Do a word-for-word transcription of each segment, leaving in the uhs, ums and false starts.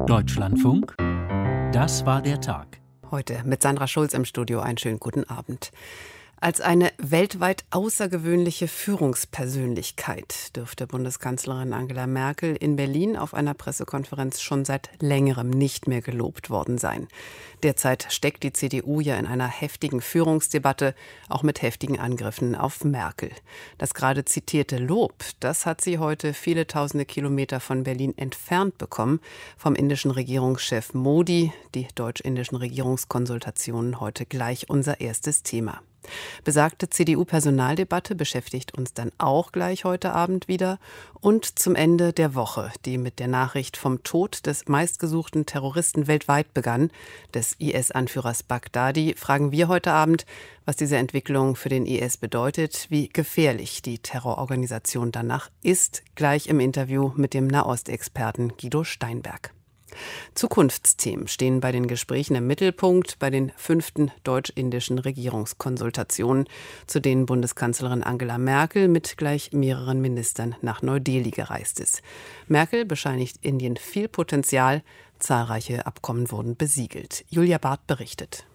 Deutschlandfunk, das war der Tag. Heute mit Sandra Schulz im Studio. Einen schönen guten Abend. Als eine weltweit außergewöhnliche Führungspersönlichkeit dürfte Bundeskanzlerin Angela Merkel in Berlin auf einer Pressekonferenz schon seit längerem nicht mehr gelobt worden sein. Derzeit steckt die C D U ja in einer heftigen Führungsdebatte, auch mit heftigen Angriffen auf Merkel. Das gerade zitierte Lob, das hat sie heute viele tausende Kilometer von Berlin entfernt bekommen, vom indischen Regierungschef Modi. Die deutsch-indischen Regierungskonsultationen heute gleich unser erstes Thema. Besagte C D U-Personaldebatte beschäftigt uns dann auch gleich heute Abend wieder. Und zum Ende der Woche, die mit der Nachricht vom Tod des meistgesuchten Terroristen weltweit begann, des I S-Anführers Baghdadi, fragen wir heute Abend, was diese Entwicklung für den I S bedeutet, wie gefährlich die Terrororganisation danach ist, gleich im Interview mit dem Nahostexperten Guido Steinberg. Zukunftsthemen stehen bei den Gesprächen im Mittelpunkt bei den fünften deutsch-indischen Regierungskonsultationen, zu denen Bundeskanzlerin Angela Merkel mit gleich mehreren Ministern nach Neu-Delhi gereist ist. Merkel bescheinigt Indien viel Potenzial, zahlreiche Abkommen wurden besiegelt. Julia Barth berichtet.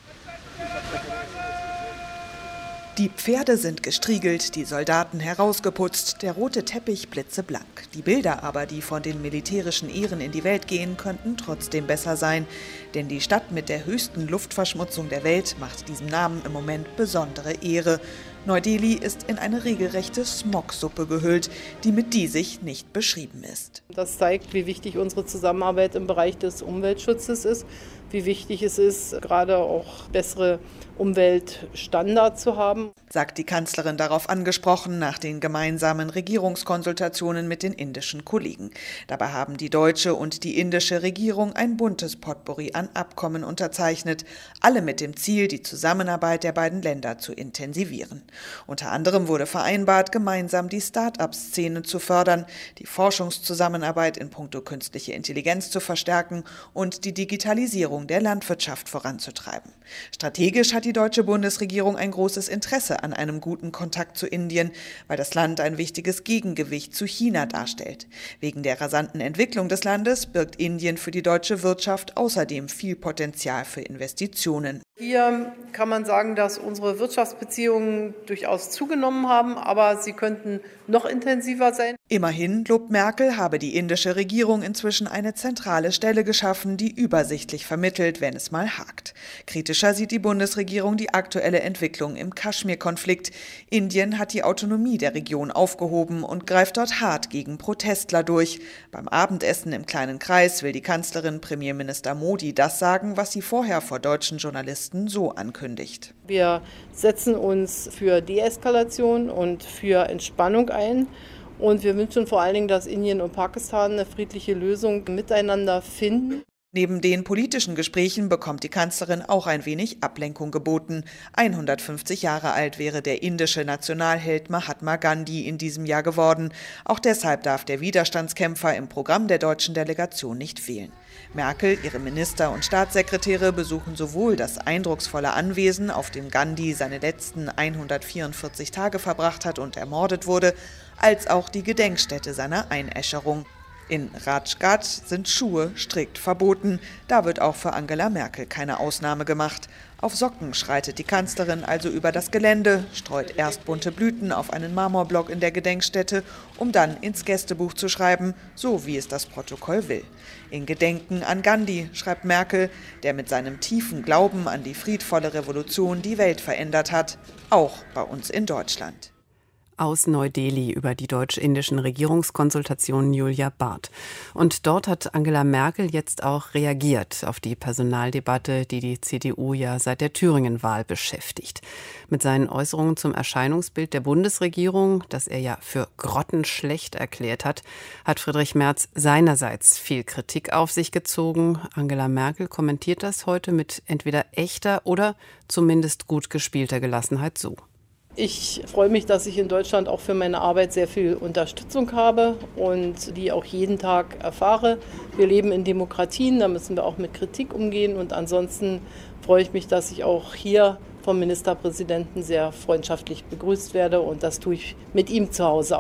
Die Pferde sind gestriegelt, die Soldaten herausgeputzt, der rote Teppich blitzeblank. Die Bilder aber, die von den militärischen Ehren in die Welt gehen, könnten trotzdem besser sein. Denn die Stadt mit der höchsten Luftverschmutzung der Welt macht diesem Namen im Moment besondere Ehre. Neu-Delhi ist in eine regelrechte Smogsuppe gehüllt, die mit die sich nicht beschrieben ist. Das zeigt, wie wichtig unsere Zusammenarbeit im Bereich des Umweltschutzes ist, wie wichtig es ist, gerade auch bessere Umweltstandards zu haben. Sagt die Kanzlerin darauf angesprochen nach den gemeinsamen Regierungskonsultationen mit den indischen Kollegen. Dabei haben die deutsche und die indische Regierung ein buntes Potpourri an Abkommen unterzeichnet, alle mit dem Ziel, die Zusammenarbeit der beiden Länder zu intensivieren. Unter anderem wurde vereinbart, gemeinsam die Start-up-Szene zu fördern, die Forschungszusammenarbeit in puncto künstliche Intelligenz zu verstärken und die Digitalisierung der Landwirtschaft voranzutreiben. Strategisch hat die deutsche Bundesregierung ein großes Interesse an einem guten Kontakt zu Indien, weil das Land ein wichtiges Gegengewicht zu China darstellt. Wegen der rasanten Entwicklung des Landes birgt Indien für die deutsche Wirtschaft außerdem viel Potenzial für Investitionen. Hier kann man sagen, dass unsere Wirtschaftsbeziehungen durchaus zugenommen haben, aber sie könnten noch intensiver sein. Immerhin, lobt Merkel, habe die indische Regierung inzwischen eine zentrale Stelle geschaffen, die übersichtlich vermittelt, wenn es mal hakt. Kritischer sieht die Bundesregierung die aktuelle Entwicklung im Kaschmir-Konflikt. Indien hat die Autonomie der Region aufgehoben und greift dort hart gegen Protestler durch. Beim Abendessen im kleinen Kreis will die Kanzlerin Premierminister Modi das sagen, was sie vorher vor deutschen Journalisten so ankündigt. Wir setzen uns für Deeskalation und für Entspannung ein. Und wir wünschen vor allen Dingen, dass Indien und Pakistan eine friedliche Lösung miteinander finden. Neben den politischen Gesprächen bekommt die Kanzlerin auch ein wenig Ablenkung geboten. hundertfünfzig Jahre alt wäre der indische Nationalheld Mahatma Gandhi in diesem Jahr geworden. Auch deshalb darf der Widerstandskämpfer im Programm der deutschen Delegation nicht fehlen. Merkel, ihre Minister und Staatssekretäre besuchen sowohl das eindrucksvolle Anwesen, auf dem Gandhi seine letzten hundertvierundvierzig Tage verbracht hat und ermordet wurde, als auch die Gedenkstätte seiner Einäscherung. In Rajghat sind Schuhe strikt verboten. Da wird auch für Angela Merkel keine Ausnahme gemacht. Auf Socken schreitet die Kanzlerin also über das Gelände, streut erst bunte Blüten auf einen Marmorblock in der Gedenkstätte, um dann ins Gästebuch zu schreiben, so wie es das Protokoll will. In Gedenken an Gandhi, schreibt Merkel, der mit seinem tiefen Glauben an die friedvolle Revolution die Welt verändert hat, auch bei uns in Deutschland. Aus Neu-Delhi über die deutsch-indischen Regierungskonsultationen Julia Barth. Und dort hat Angela Merkel jetzt auch reagiert auf die Personaldebatte, die die C D U ja seit der Thüringen-Wahl beschäftigt. Mit seinen Äußerungen zum Erscheinungsbild der Bundesregierung, das er ja für grottenschlecht erklärt hat, hat Friedrich Merz seinerseits viel Kritik auf sich gezogen. Angela Merkel kommentiert das heute mit entweder echter oder zumindest gut gespielter Gelassenheit so. Ich freue mich, dass ich in Deutschland auch für meine Arbeit sehr viel Unterstützung habe und die auch jeden Tag erfahre. Wir leben in Demokratien, da müssen wir auch mit Kritik umgehen. Und ansonsten freue ich mich, dass ich auch hier vom Ministerpräsidenten sehr freundschaftlich begrüßt werde. Und das tue ich mit ihm zu Hause auch.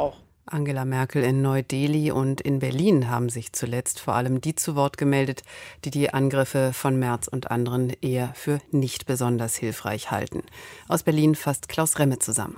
Angela Merkel in Neu-Delhi und in Berlin haben sich zuletzt vor allem die zu Wort gemeldet, die die Angriffe von Merz und anderen eher für nicht besonders hilfreich halten. Aus Berlin fasst Klaus Remme zusammen.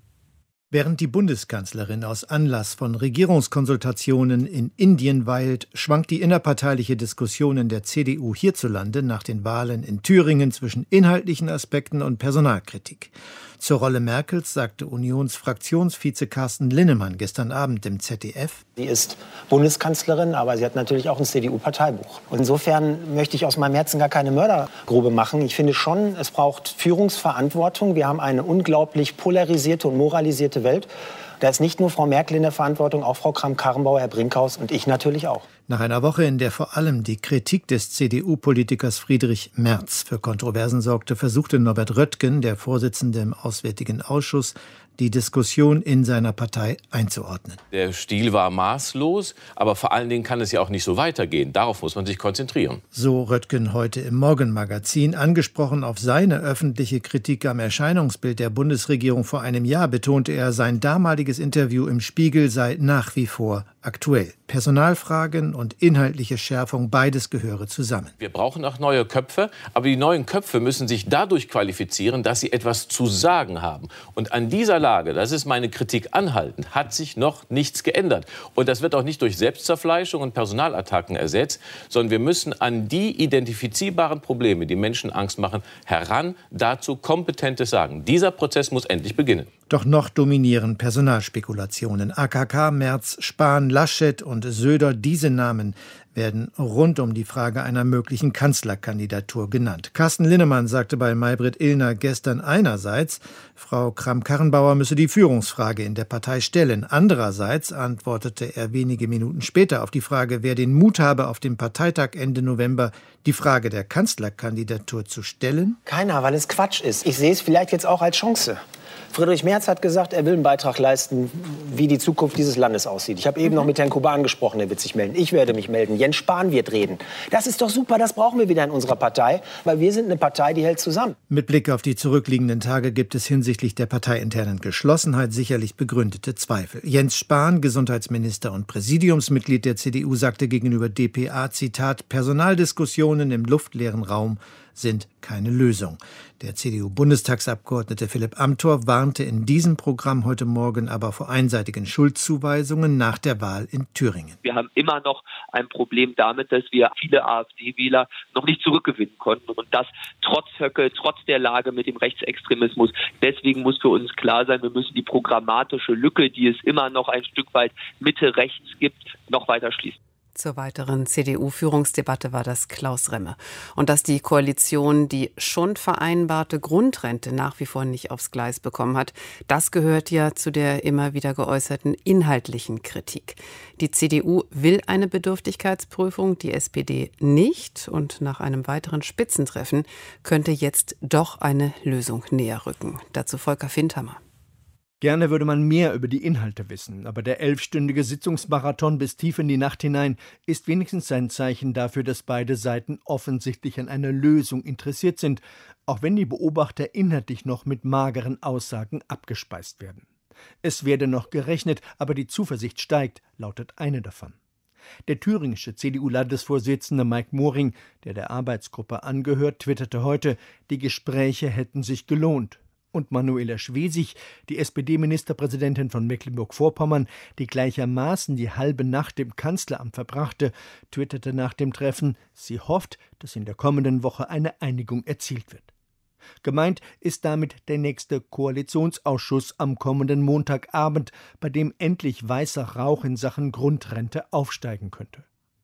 Während die Bundeskanzlerin aus Anlass von Regierungskonsultationen in Indien weilt, schwankt die innerparteiliche Diskussion in der C D U hierzulande nach den Wahlen in Thüringen zwischen inhaltlichen Aspekten und Personalkritik. Zur Rolle Merkels sagte Unionsfraktionsvize Carsten Linnemann gestern Abend im Z D F: Sie ist Bundeskanzlerin, aber sie hat natürlich auch ein C D U-Parteibuch. Und insofern möchte ich aus meinem Herzen gar keine Mördergrube machen. Ich finde schon, es braucht Führungsverantwortung. Wir haben eine unglaublich polarisierte und moralisierte Welt. Da ist nicht nur Frau Merkel in der Verantwortung, auch Frau Kramp-Karrenbauer, Herr Brinkhaus und ich natürlich auch. Nach einer Woche, in der vor allem die Kritik des C D U-Politikers Friedrich Merz für Kontroversen sorgte, versuchte Norbert Röttgen, der Vorsitzende im Auswärtigen Ausschuss, die Diskussion in seiner Partei einzuordnen. Der Stil war maßlos, aber vor allen Dingen kann es ja auch nicht so weitergehen. Darauf muss man sich konzentrieren. So Röttgen heute im Morgenmagazin. Angesprochen auf seine öffentliche Kritik am Erscheinungsbild der Bundesregierung vor einem Jahr, betonte er, sein damaliges Interview im Spiegel sei nach wie vor aktuell. Personalfragen und inhaltliche Schärfung, beides gehöre zusammen. Wir brauchen auch neue Köpfe, aber die neuen Köpfe müssen sich dadurch qualifizieren, dass sie etwas zu sagen haben. Und an dieser Lage, das ist meine Kritik anhaltend, hat sich noch nichts geändert. Und das wird auch nicht durch Selbstzerfleischung und Personalattacken ersetzt, sondern wir müssen an die identifizierbaren Probleme, die Menschen Angst machen, heran, dazu kompetentes Sagen. Dieser Prozess muss endlich beginnen. Doch noch dominieren Personalspekulationen. A K K, Merz, Spahn, Laschet und Söder, diese Namen werden rund um die Frage einer möglichen Kanzlerkandidatur genannt. Carsten Linnemann sagte bei Maybrit Illner gestern einerseits, Frau Kramp-Karrenbauer müsse die Führungsfrage in der Partei stellen. Andererseits antwortete er wenige Minuten später auf die Frage, wer den Mut habe, auf dem Parteitag Ende November die Frage der Kanzlerkandidatur zu stellen. Keiner, weil es Quatsch ist. Ich sehe es vielleicht jetzt auch als Chance. Friedrich Merz hat gesagt, er will einen Beitrag leisten, wie die Zukunft dieses Landes aussieht. Ich habe eben noch mit Herrn Kuban gesprochen, der wird sich melden. Ich werde mich melden. Jens Spahn wird reden. Das ist doch super, das brauchen wir wieder in unserer Partei, weil wir sind eine Partei, die hält zusammen. Mit Blick auf die zurückliegenden Tage gibt es hinsichtlich der parteiinternen Geschlossenheit sicherlich begründete Zweifel. Jens Spahn, Gesundheitsminister und Präsidiumsmitglied der C D U, sagte gegenüber d p a, Zitat, Personaldiskussionen im luftleeren Raum sind keine Lösung. Der C D U-Bundestagsabgeordnete Philipp Amthor warnte in diesem Programm heute Morgen aber vor einseitigen Schuldzuweisungen nach der Wahl in Thüringen. Wir haben immer noch ein Problem damit, dass wir viele AfD-Wähler noch nicht zurückgewinnen konnten. Und das trotz Höcke, trotz der Lage mit dem Rechtsextremismus. Deswegen muss für uns klar sein, wir müssen die programmatische Lücke, die es immer noch ein Stück weit Mitte-rechts gibt, noch weiter schließen. Zur weiteren C D U-Führungsdebatte war das Klaus Remme. Und dass die Koalition die schon vereinbarte Grundrente nach wie vor nicht aufs Gleis bekommen hat, das gehört ja zu der immer wieder geäußerten inhaltlichen Kritik. Die C D U will eine Bedürftigkeitsprüfung, die S P D nicht. Und nach einem weiteren Spitzentreffen könnte jetzt doch eine Lösung näher rücken. Dazu Volker Findhammer. Gerne würde man mehr über die Inhalte wissen, aber der elfstündige Sitzungsmarathon bis tief in die Nacht hinein ist wenigstens ein Zeichen dafür, dass beide Seiten offensichtlich an einer Lösung interessiert sind, auch wenn die Beobachter inhaltlich noch mit mageren Aussagen abgespeist werden. Es werde noch gerechnet, aber die Zuversicht steigt, lautet eine davon. Der thüringische C D U-Landesvorsitzende Mike Moring, der der Arbeitsgruppe angehört, twitterte heute, die Gespräche hätten sich gelohnt. Und Manuela Schwesig, die S P D-Ministerpräsidentin von Mecklenburg-Vorpommern, die gleichermaßen die halbe Nacht im Kanzleramt verbrachte, twitterte nach dem Treffen, sie hofft, dass in der kommenden Woche eine Einigung erzielt wird. Gemeint ist damit der nächste Koalitionsausschuss am kommenden Montagabend, bei dem endlich weißer Rauch in Sachen Grundrente aufsteigen könnte.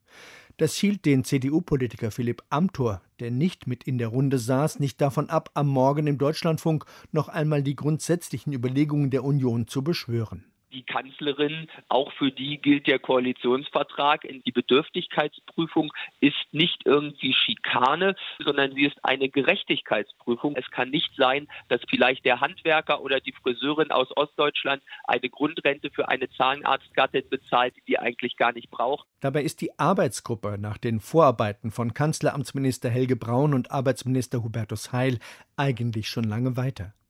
Das hielt den C D U-Politiker Philipp Amthor, der nicht mit in der Runde saß, nicht davon ab, am Morgen im Deutschlandfunk noch einmal die grundsätzlichen Überlegungen der Union zu beschwören. Die Kanzlerin, auch für die gilt der Koalitionsvertrag. Die Bedürftigkeitsprüfung ist nicht irgendwie Schikane, sondern sie ist eine Gerechtigkeitsprüfung. Es kann nicht sein, dass vielleicht der Handwerker oder die Friseurin aus Ostdeutschland eine Grundrente für eine Zahnarztgattin bezahlt, die die eigentlich gar nicht braucht. Dabei ist die Arbeitsgruppe nach den Vorarbeiten von Kanzleramtsminister Helge Braun und Arbeitsminister Hubertus Heil eigentlich schon lange weiter.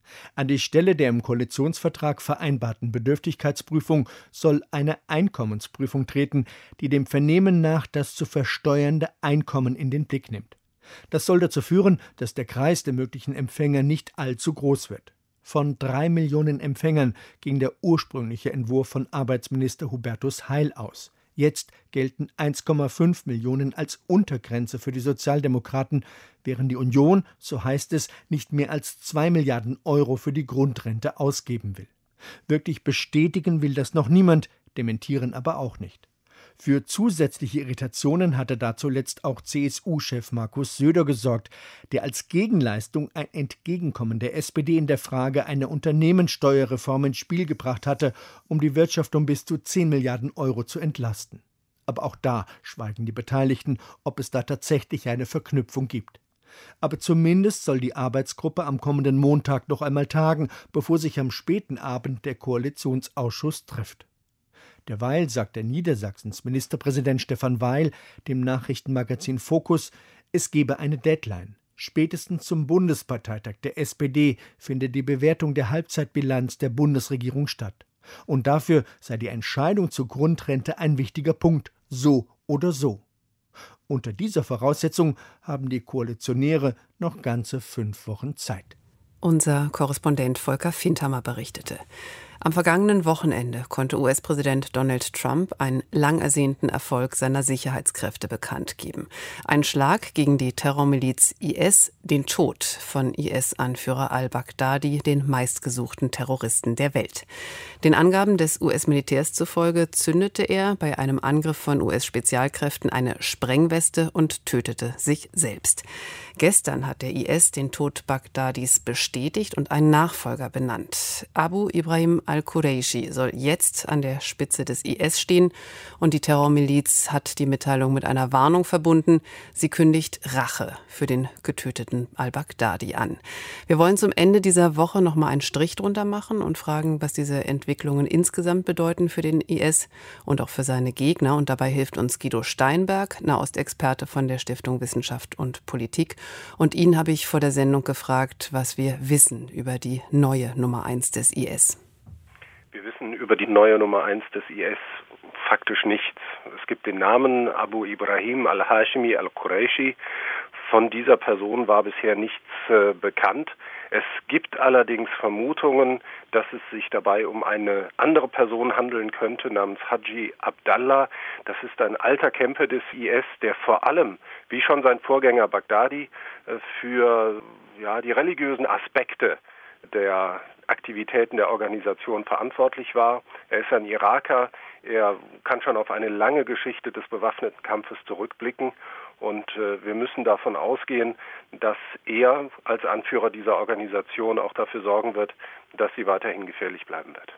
An die Stelle der im Koalitionsvertrag vereinbarten Bedürftigkeitsprüfung soll eine Einkommensprüfung treten, die dem Vernehmen nach das zu versteuernde Einkommen in den Blick nimmt. Das soll dazu führen, dass der Kreis der möglichen Empfänger nicht allzu groß wird. Von drei Millionen Empfängern ging der ursprüngliche Entwurf von Arbeitsminister Hubertus Heil aus. Jetzt gelten eins Komma fünf Millionen als Untergrenze für die Sozialdemokraten, während die Union, so heißt es, nicht mehr als zwei Milliarden Euro für die Grundrente ausgeben will. Wirklich bestätigen will das noch niemand, dementieren aber auch nicht. Für zusätzliche Irritationen hatte da zuletzt auch C S U-Chef Markus Söder gesorgt, der als Gegenleistung ein Entgegenkommen der S P D in der Frage einer Unternehmenssteuerreform ins Spiel gebracht hatte, um die Wirtschaft um bis zu zehn Milliarden Euro zu entlasten. Aber auch da schweigen die Beteiligten, ob es da tatsächlich eine Verknüpfung gibt. Aber zumindest soll die Arbeitsgruppe am kommenden Montag noch einmal tagen, bevor sich am späten Abend der Koalitionsausschuss trifft. Derweil sagt der Niedersachsens Ministerpräsident Stefan Weil dem Nachrichtenmagazin Focus, es gebe eine Deadline. Spätestens zum Bundesparteitag der S P D finde die Bewertung der Halbzeitbilanz der Bundesregierung statt. Und dafür sei die Entscheidung zur Grundrente ein wichtiger Punkt, so oder so. Unter dieser Voraussetzung haben die Koalitionäre noch ganze fünf Wochen Zeit. Unser Korrespondent Volker Findhammer berichtete. Am vergangenen Wochenende konnte U S-Präsident Donald Trump einen lang ersehnten Erfolg seiner Sicherheitskräfte bekannt geben. Ein Schlag gegen die Terrormiliz I S, den Tod von I S-Anführer al-Baghdadi, den meistgesuchten Terroristen der Welt. Den Angaben des U S-Militärs zufolge zündete er bei einem Angriff von U S-Spezialkräften eine Sprengweste und tötete sich selbst. Gestern hat der I S den Tod Baghdadis bestätigt und einen Nachfolger benannt. Abu Ibrahim al-Quraishi soll jetzt an der Spitze des I S stehen und die Terrormiliz hat die Mitteilung mit einer Warnung verbunden. Sie kündigt Rache für den getöteten al-Baghdadi an. Wir wollen zum Ende dieser Woche noch mal einen Strich drunter machen und fragen, was diese Entwicklungen insgesamt bedeuten für den I S und auch für seine Gegner. Und dabei hilft uns Guido Steinberg, Nahostexperte von der Stiftung Wissenschaft und Politik. Und ihn habe ich vor der Sendung gefragt, was wir wissen über die neue Nummer eins des I S. Wir wissen über die neue Nummer eins des I S faktisch nichts. Es gibt den Namen Abu Ibrahim al-Hashimi al-Quraishi. Von dieser Person war bisher nichts äh, bekannt. Es gibt allerdings Vermutungen, dass es sich dabei um eine andere Person handeln könnte, namens Haji Abdallah. Das ist ein alter Kämpfer des I S, der vor allem, wie schon sein Vorgänger Baghdadi, äh, für ja, die religiösen Aspekte der Aktivitäten der Organisation verantwortlich war. Er ist ein Iraker, er kann schon auf eine lange Geschichte des bewaffneten Kampfes zurückblicken und äh, wir müssen davon ausgehen, dass er als Anführer dieser Organisation auch dafür sorgen wird, dass sie weiterhin gefährlich bleiben wird.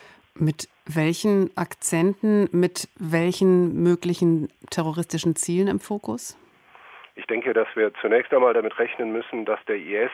Mit welchen Akzenten, mit welchen möglichen terroristischen Zielen im Fokus? Ich denke, dass wir zunächst einmal damit rechnen müssen, dass der I S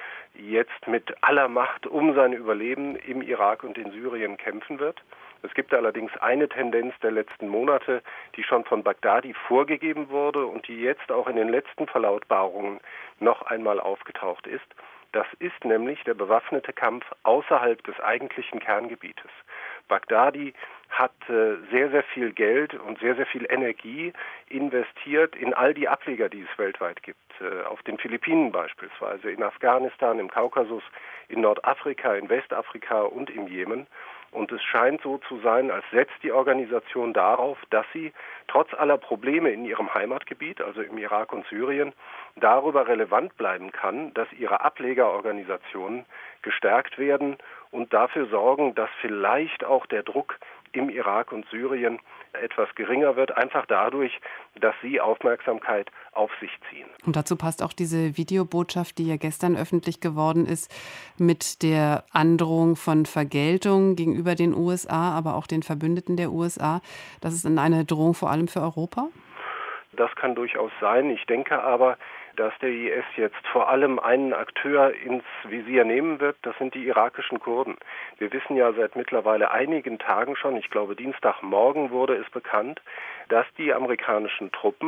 jetzt mit aller Macht um sein Überleben im Irak und in Syrien kämpfen wird. Es gibt allerdings eine Tendenz der letzten Monate, die schon von Baghdadi vorgegeben wurde und die jetzt auch in den letzten Verlautbarungen noch einmal aufgetaucht ist. Das ist nämlich der bewaffnete Kampf außerhalb des eigentlichen Kerngebietes. Baghdadi hat äh, sehr, sehr viel Geld und sehr, sehr viel Energie investiert in all die Ableger, die es weltweit gibt. Äh, auf den Philippinen beispielsweise, in Afghanistan, im Kaukasus, in Nordafrika, in Westafrika und im Jemen. Und es scheint so zu sein, als setzt die Organisation darauf, dass sie trotz aller Probleme in ihrem Heimatgebiet, also im Irak und Syrien, darüber relevant bleiben kann, dass ihre Ablegerorganisationen gestärkt werden und dafür sorgen, dass vielleicht auch der Druck im Irak und Syrien etwas geringer wird, einfach dadurch, dass sie Aufmerksamkeit auf sich ziehen. Und dazu passt auch diese Videobotschaft, die ja gestern öffentlich geworden ist, mit der Androhung von Vergeltung gegenüber den U S A, aber auch den Verbündeten der U S A. Das ist eine Drohung vor allem für Europa? Das kann durchaus sein. Ich denke aber, dass der I S jetzt vor allem einen Akteur ins Visier nehmen wird, das sind die irakischen Kurden. Wir wissen ja seit mittlerweile einigen Tagen schon, ich glaube Dienstagmorgen wurde es bekannt, dass die amerikanischen Truppen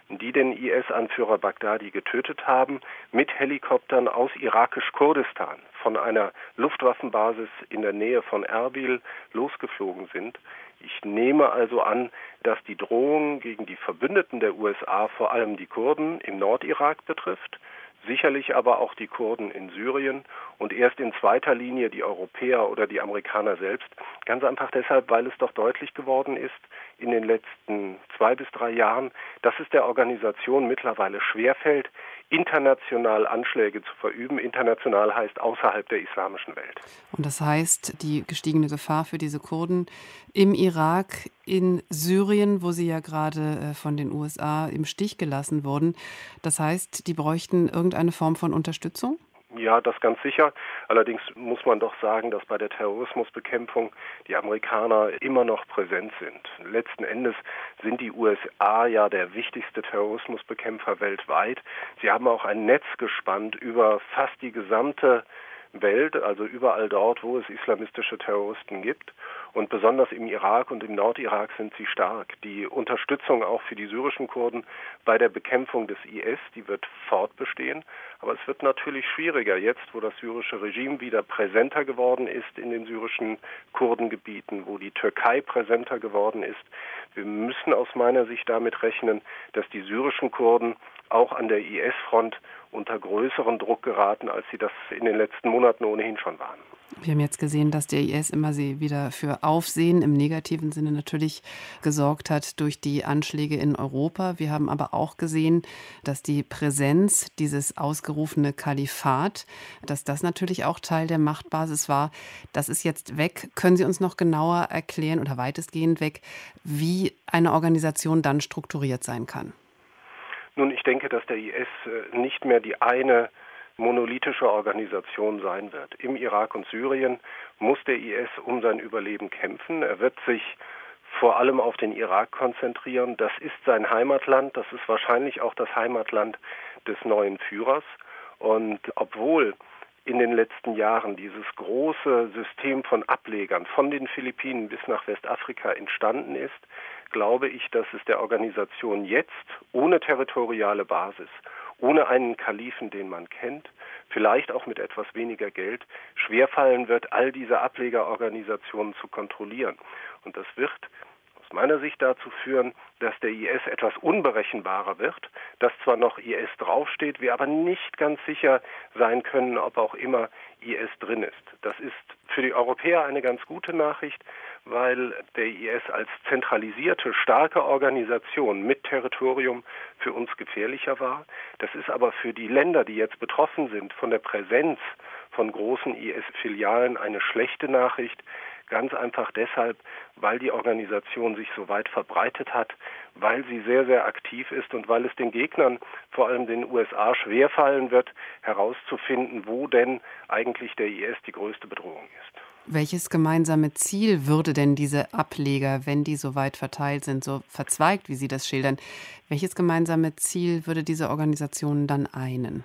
die den I S-Anführer Baghdadi getötet haben, mit Helikoptern aus irakisch-Kurdistan von einer Luftwaffenbasis in der Nähe von Erbil losgeflogen sind. Ich nehme also an, dass die Drohung gegen die Verbündeten der U S A vor allem die Kurden im Nordirak betrifft, sicherlich aber auch die Kurden in Syrien und erst in zweiter Linie die Europäer oder die Amerikaner selbst. Ganz einfach deshalb, weil es doch deutlich geworden ist in den letzten zwei bis drei Jahren, dass es der Organisation mittlerweile schwerfällt, international Anschläge zu verüben. International heißt außerhalb der islamischen Welt. Und das heißt, die gestiegene Gefahr für diese Kurden im Irak, in Syrien, wo sie ja gerade von den U S A im Stich gelassen wurden. Das heißt, die bräuchten irgendeine Form von Unterstützung? Ja, das ganz sicher. Allerdings muss man doch sagen, dass bei der Terrorismusbekämpfung die Amerikaner immer noch präsent sind. Letzten Endes sind die U S A ja der wichtigste Terrorismusbekämpfer weltweit. Sie haben auch ein Netz gespannt über fast die gesamte Welt, also überall dort, wo es islamistische Terroristen gibt. Und besonders im Irak und im Nordirak sind sie stark. Die Unterstützung auch für die syrischen Kurden bei der Bekämpfung des I S, die wird fortbestehen. Aber es wird natürlich schwieriger jetzt, wo das syrische Regime wieder präsenter geworden ist in den syrischen Kurdengebieten, wo die Türkei präsenter geworden ist. Wir müssen aus meiner Sicht damit rechnen, dass die syrischen Kurden auch an der I S-Front unter größeren Druck geraten, als sie das in den letzten Monaten ohnehin schon waren. Wir haben jetzt gesehen, dass der I S immer sie wieder für Aufsehen im negativen Sinne natürlich gesorgt hat durch die Anschläge in Europa. Wir haben aber auch gesehen, dass die Präsenz, dieses ausgerufene Kalifat, dass das natürlich auch Teil der Machtbasis war. Das ist jetzt weg. Können Sie uns noch genauer erklären oder weitestgehend weg, wie eine Organisation dann strukturiert sein kann? Nun, ich denke, dass der I S nicht mehr die eine monolithische Organisation sein wird. Im Irak und Syrien muss der I S um sein Überleben kämpfen. Er wird sich vor allem auf den Irak konzentrieren. Das ist sein Heimatland. Das ist wahrscheinlich auch das Heimatland des neuen Führers. Und obwohl in den letzten Jahren dieses große System von Ablegern von den Philippinen bis nach Westafrika entstanden ist, glaube ich, dass es der Organisation jetzt ohne territoriale Basis, ohne einen Kalifen, den man kennt, vielleicht auch mit etwas weniger Geld, schwerfallen wird, all diese Ablegerorganisationen zu kontrollieren. Und das wird aus meiner Sicht dazu führen, dass der I S etwas unberechenbarer wird, dass zwar noch I S draufsteht, wir aber nicht ganz sicher sein können, ob auch immer I S drin ist. Das ist für die Europäer eine ganz gute Nachricht, weil der I S als zentralisierte, starke Organisation mit Territorium für uns gefährlicher war. Das ist aber für die Länder, die jetzt betroffen sind von der Präsenz von großen I S-Filialen, eine schlechte Nachricht. Ganz einfach deshalb, weil die Organisation sich so weit verbreitet hat, weil sie sehr, sehr aktiv ist und weil es den Gegnern, vor allem den U S A, schwerfallen wird, herauszufinden, wo denn eigentlich der I S die größte Bedrohung ist. Welches gemeinsame Ziel würde denn diese Ableger, wenn die so weit verteilt sind, so verzweigt, wie Sie das schildern, welches gemeinsame Ziel würde diese Organisation dann einen?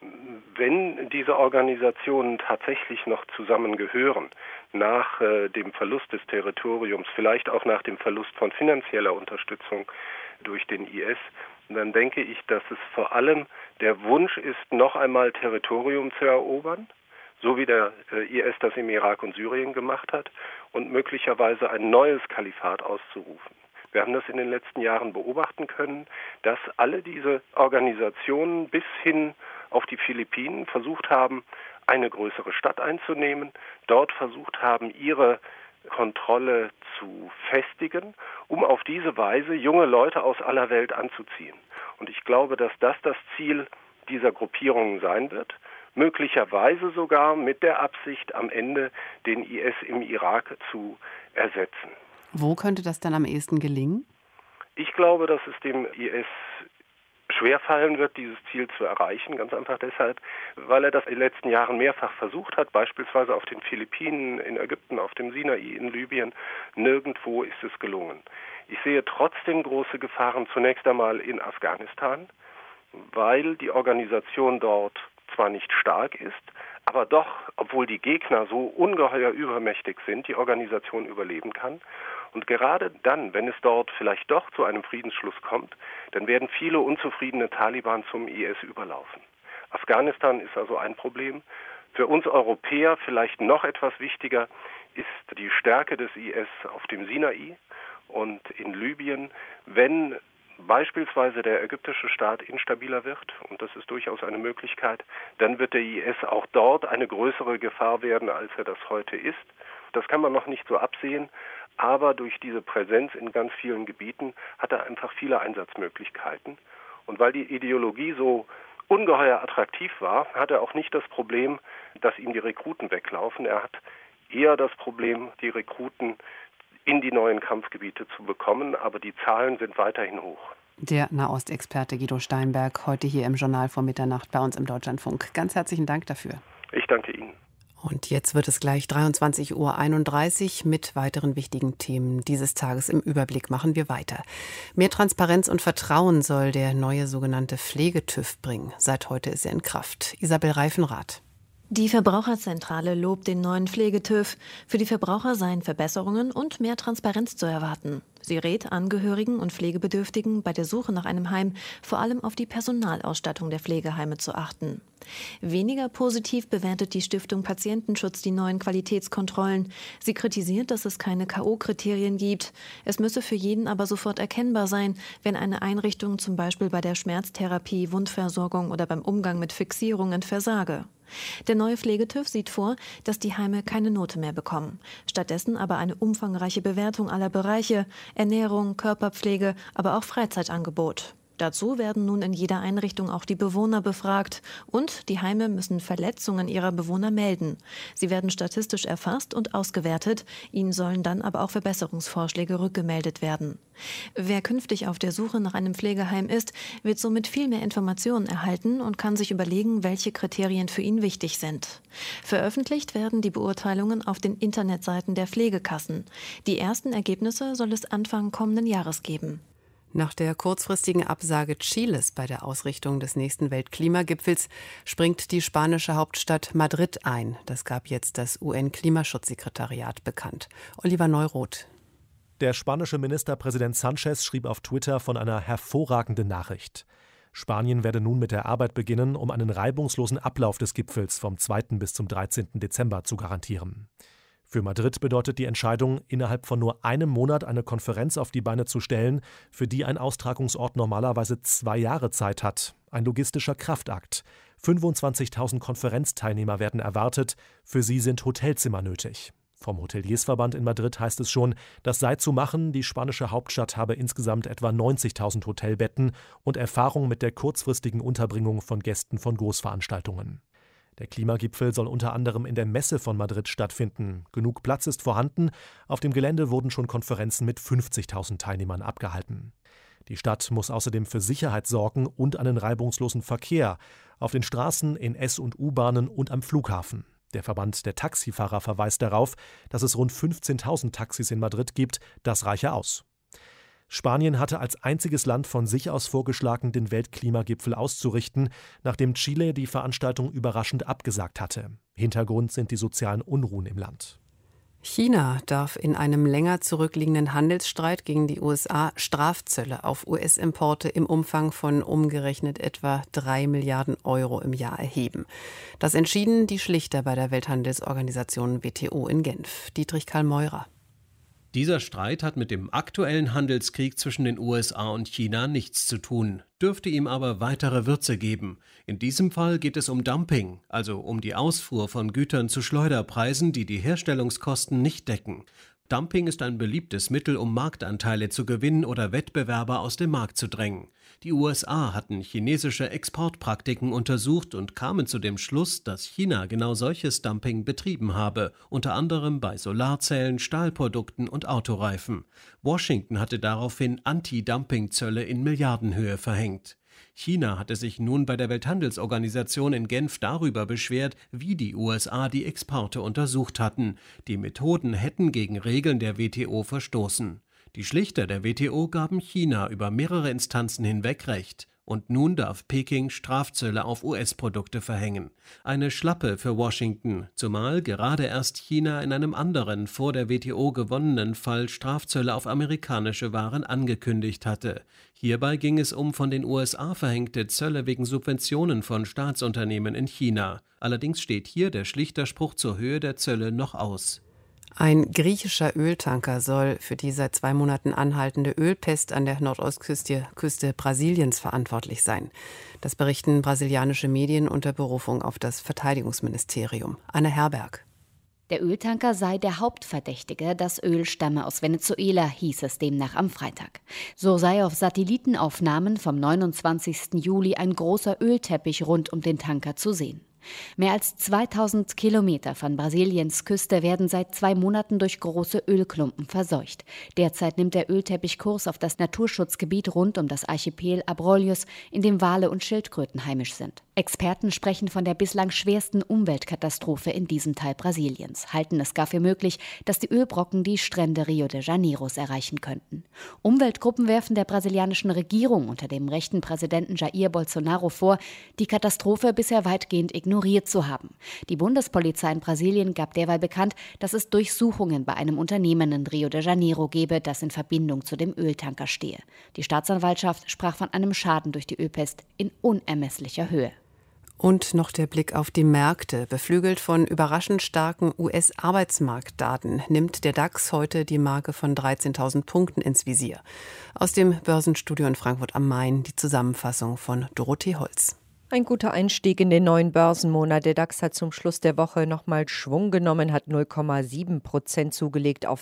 Wenn diese Organisationen tatsächlich noch zusammengehören, nach äh, dem Verlust des Territoriums, vielleicht auch nach dem Verlust von finanzieller Unterstützung durch den I S, dann denke ich, dass es vor allem der Wunsch ist, noch einmal Territorium zu erobern, so wie der äh, I S das im Irak und Syrien gemacht hat, und möglicherweise ein neues Kalifat auszurufen. Wir haben das in den letzten Jahren beobachten können, dass alle diese Organisationen bis hin auf die Philippinen versucht haben, eine größere Stadt einzunehmen, dort versucht haben, ihre Kontrolle zu festigen, um auf diese Weise junge Leute aus aller Welt anzuziehen. Und ich glaube, dass das das Ziel dieser Gruppierungen sein wird, möglicherweise sogar mit der Absicht, am Ende den I S im Irak zu ersetzen. Wo könnte das dann am ehesten gelingen? Ich glaube, dass es dem I S schwerfallen wird, dieses Ziel zu erreichen, ganz einfach deshalb, weil er das in den letzten Jahren mehrfach versucht hat, beispielsweise auf den Philippinen, in Ägypten, auf dem Sinai, in Libyen. Nirgendwo ist es gelungen. Ich sehe trotzdem große Gefahren zunächst einmal in Afghanistan, weil die Organisation dort zwar nicht stark ist, aber doch, obwohl die Gegner so ungeheuer übermächtig sind, die Organisation überleben kann. Und gerade dann, wenn es dort vielleicht doch zu einem Friedensschluss kommt, dann werden viele unzufriedene Taliban zum I S überlaufen. Afghanistan ist also ein Problem. Für uns Europäer vielleicht noch etwas wichtiger ist die Stärke des I S auf dem Sinai und in Libyen. Wenn beispielsweise der ägyptische Staat instabiler wird, und das ist durchaus eine Möglichkeit, dann wird der I S auch dort eine größere Gefahr werden, als er das heute ist. Das kann man noch nicht so absehen, aber durch diese Präsenz in ganz vielen Gebieten hat er einfach viele Einsatzmöglichkeiten. Und weil die Ideologie so ungeheuer attraktiv war, hat er auch nicht das Problem, dass ihm die Rekruten weglaufen. Er hat eher das Problem, die Rekruten in die neuen Kampfgebiete zu bekommen, aber die Zahlen sind weiterhin hoch. Der Nahostexperte Guido Steinberg, heute hier im Journal vor Mitternacht bei uns im Deutschlandfunk. Ganz herzlichen Dank dafür. Ich danke Ihnen. Und jetzt wird es gleich dreiundzwanzig Uhr einunddreißig mit weiteren wichtigen Themen dieses Tages im Überblick. Machen wir weiter. Mehr Transparenz und Vertrauen soll der neue sogenannte Pflegetüv bringen. Seit heute ist er in Kraft. Isabel Reifenrath. Die Verbraucherzentrale lobt den neuen Pflegetüv. Für die Verbraucher seien Verbesserungen und mehr Transparenz zu erwarten. Sie rät Angehörigen und Pflegebedürftigen bei der Suche nach einem Heim vor allem auf die Personalausstattung der Pflegeheime zu achten. Weniger positiv bewertet die Stiftung Patientenschutz die neuen Qualitätskontrollen. Sie kritisiert, dass es keine K O-Kriterien gibt. Es müsse für jeden aber sofort erkennbar sein, wenn eine Einrichtung zum Beispiel bei der Schmerztherapie, Wundversorgung oder beim Umgang mit Fixierungen versage. Der neue Pflegetüv sieht vor, dass die Heime keine Note mehr bekommen. Stattdessen aber eine umfangreiche Bewertung aller Bereiche, Ernährung, Körperpflege, aber auch Freizeitangebot. Dazu werden nun in jeder Einrichtung auch die Bewohner befragt und die Heime müssen Verletzungen ihrer Bewohner melden. Sie werden statistisch erfasst und ausgewertet, ihnen sollen dann aber auch Verbesserungsvorschläge rückgemeldet werden. Wer künftig auf der Suche nach einem Pflegeheim ist, wird somit viel mehr Informationen erhalten und kann sich überlegen, welche Kriterien für ihn wichtig sind. Veröffentlicht werden die Beurteilungen auf den Internetseiten der Pflegekassen. Die ersten Ergebnisse soll es Anfang kommenden Jahres geben. Nach der kurzfristigen Absage Chiles bei der Ausrichtung des nächsten Weltklimagipfels springt die spanische Hauptstadt Madrid ein. Das gab jetzt das U N-Klimaschutzsekretariat bekannt. Oliver Neuroth. Der spanische Ministerpräsident Sánchez schrieb auf Twitter von einer hervorragenden Nachricht. Spanien werde nun mit der Arbeit beginnen, um einen reibungslosen Ablauf des Gipfels vom zweiten bis zum dreizehnten Dezember zu garantieren. Für Madrid bedeutet die Entscheidung, innerhalb von nur einem Monat eine Konferenz auf die Beine zu stellen, für die ein Austragungsort normalerweise zwei Jahre Zeit hat. Ein logistischer Kraftakt. fünfundzwanzigtausend Konferenzteilnehmer werden erwartet. Für sie sind Hotelzimmer nötig. Vom Hoteliersverband in Madrid heißt es schon, das sei zu machen. Die spanische Hauptstadt habe insgesamt etwa neunzigtausend Hotelbetten und Erfahrung mit der kurzfristigen Unterbringung von Gästen von Großveranstaltungen. Der Klimagipfel soll unter anderem in der Messe von Madrid stattfinden. Genug Platz ist vorhanden. Auf dem Gelände wurden schon Konferenzen mit fünfzigtausend Teilnehmern abgehalten. Die Stadt muss außerdem für Sicherheit sorgen und einen reibungslosen Verkehr auf den Straßen, in S- und U-Bahnen und am Flughafen. Der Verband der Taxifahrer verweist darauf, dass es rund fünfzehntausend Taxis in Madrid gibt. Das reiche aus. Spanien hatte als einziges Land von sich aus vorgeschlagen, den Weltklimagipfel auszurichten, nachdem Chile die Veranstaltung überraschend abgesagt hatte. Hintergrund sind die sozialen Unruhen im Land. China darf in einem länger zurückliegenden Handelsstreit gegen die U S A Strafzölle auf U S-Importe im Umfang von umgerechnet etwa drei Milliarden Euro im Jahr erheben. Das entschieden die Schlichter bei der Welthandelsorganisation W T O in Genf. Dietrich Karl-Meurer. Dieser Streit hat mit dem aktuellen Handelskrieg zwischen den U S A und China nichts zu tun, dürfte ihm aber weitere Würze geben. In diesem Fall geht es um Dumping, also um die Ausfuhr von Gütern zu Schleuderpreisen, die die Herstellungskosten nicht decken. Dumping ist ein beliebtes Mittel, um Marktanteile zu gewinnen oder Wettbewerber aus dem Markt zu drängen. Die U S A hatten chinesische Exportpraktiken untersucht und kamen zu dem Schluss, dass China genau solches Dumping betrieben habe, unter anderem bei Solarzellen, Stahlprodukten und Autoreifen. Washington hatte daraufhin Anti-Dumping-Zölle in Milliardenhöhe verhängt. China hatte sich nun bei der Welthandelsorganisation in Genf darüber beschwert, wie die U S A die Exporte untersucht hatten. Die Methoden hätten gegen Regeln der W T O verstoßen. Die Schlichter der W T O gaben China über mehrere Instanzen hinweg Recht. Und nun darf Peking Strafzölle auf U S-Produkte verhängen. Eine Schlappe für Washington, zumal gerade erst China in einem anderen, vor der W T O gewonnenen Fall Strafzölle auf amerikanische Waren angekündigt hatte. Hierbei ging es um von den U S A verhängte Zölle wegen Subventionen von Staatsunternehmen in China. Allerdings steht hier der Schlichterspruch zur Höhe der Zölle noch aus. Ein griechischer Öltanker soll für die seit zwei Monaten anhaltende Ölpest an der Nordostküste Küste Brasiliens verantwortlich sein. Das berichten brasilianische Medien unter Berufung auf das Verteidigungsministerium. Anne Herberg. Der Öltanker sei der Hauptverdächtige, das Öl stamme aus Venezuela, hieß es demnach am Freitag. So sei auf Satellitenaufnahmen vom neunundzwanzigsten Juli ein großer Ölteppich rund um den Tanker zu sehen. Mehr als zweitausend Kilometer von Brasiliens Küste werden seit zwei Monaten durch große Ölklumpen verseucht. Derzeit nimmt der Ölteppich Kurs auf das Naturschutzgebiet rund um das Archipel Abrolhos, in dem Wale und Schildkröten heimisch sind. Experten sprechen von der bislang schwersten Umweltkatastrophe in diesem Teil Brasiliens, halten es gar für möglich, dass die Ölbrocken die Strände Rio de Janeiros erreichen könnten. Umweltgruppen werfen der brasilianischen Regierung unter dem rechten Präsidenten Jair Bolsonaro vor, die Katastrophe bisher weitgehend ignoriert zu haben. Die Bundespolizei in Brasilien gab derweil bekannt, dass es Durchsuchungen bei einem Unternehmen in Rio de Janeiro gebe, das in Verbindung zu dem Öltanker stehe. Die Staatsanwaltschaft sprach von einem Schaden durch die Ölpest in unermesslicher Höhe. Und noch der Blick auf die Märkte. Beflügelt von überraschend starken U S-Arbeitsmarktdaten nimmt der DAX heute die Marke von dreizehntausend Punkten ins Visier. Aus dem Börsenstudio in Frankfurt am Main die Zusammenfassung von Dorothee Holz. Ein guter Einstieg in den neuen Börsenmonat. Der DAX hat zum Schluss der Woche nochmal Schwung genommen, hat null Komma sieben Prozent zugelegt auf